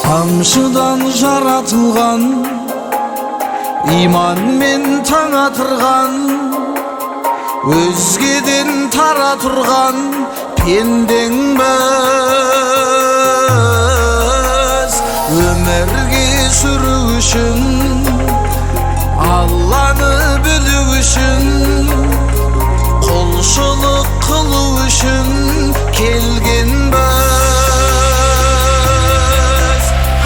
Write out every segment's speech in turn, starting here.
Тамшыдан жаратылған, иманмен таң атырған, өзгеден тара тұрған пендеңбіз. Өмірге сүру үшін, Алланы білу үшін, құлшылық қылу үшін келгенбіз.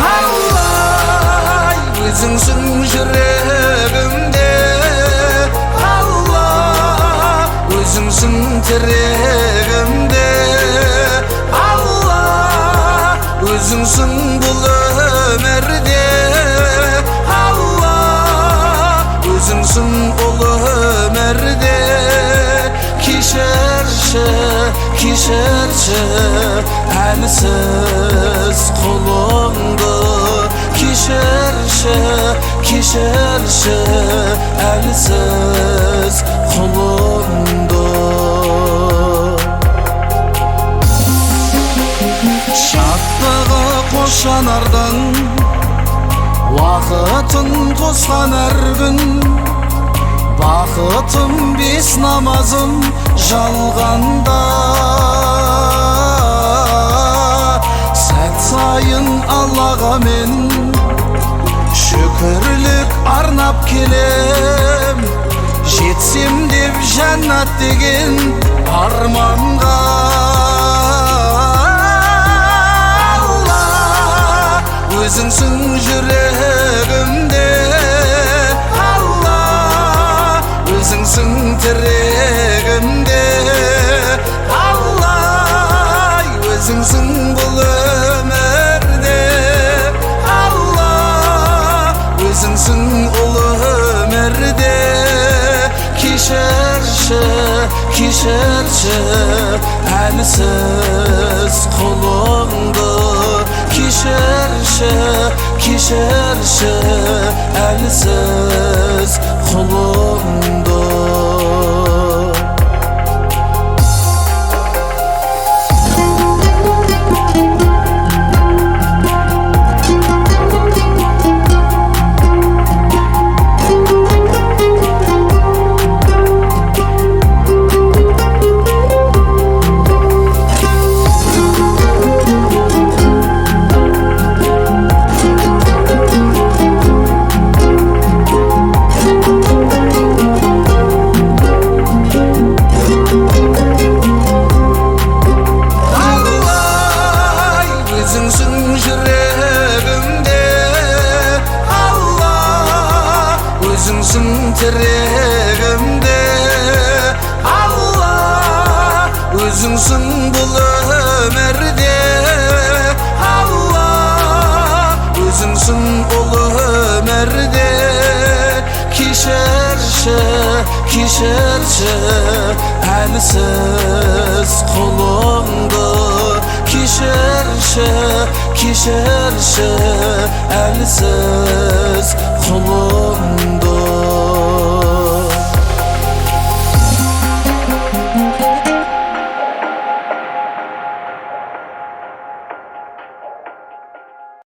Алла, өзіңсің жүрегімде, Алла, өзіңсің тірегімде, Алла, өзіңсің бұл өмірде, Алла, өзіңсің ұлы өмірде. Кешірші, кешірші әлсіз құлыңды, кешірші, кешірші әлсіз құлыңды. Шаттығы қошанардың, уақытын қосқан әр күн, бақытым бес намазым жалғанда. Сәт сайын Аллаға мен шүкірлік арнап келем, жетсем деп жәннат деген арманға. Алла, өзіңсің жүрегімде, өзіңсің тірегімде, Алла, өзіңсің бұл өмірде, Алла, өзіңсің ұлы өмірде. Кешірші, кешірші әлсіз құлыңды, кешірші, кешірші әлсіз құлыңды. Өзіңсің тірегімде, Алла, өзіңсің бұл өмірде, Алла, өзіңсің ұлы өмірде. Кешірші, кешірші әлсіз құлыңды, кешірші, кешірші әлсіз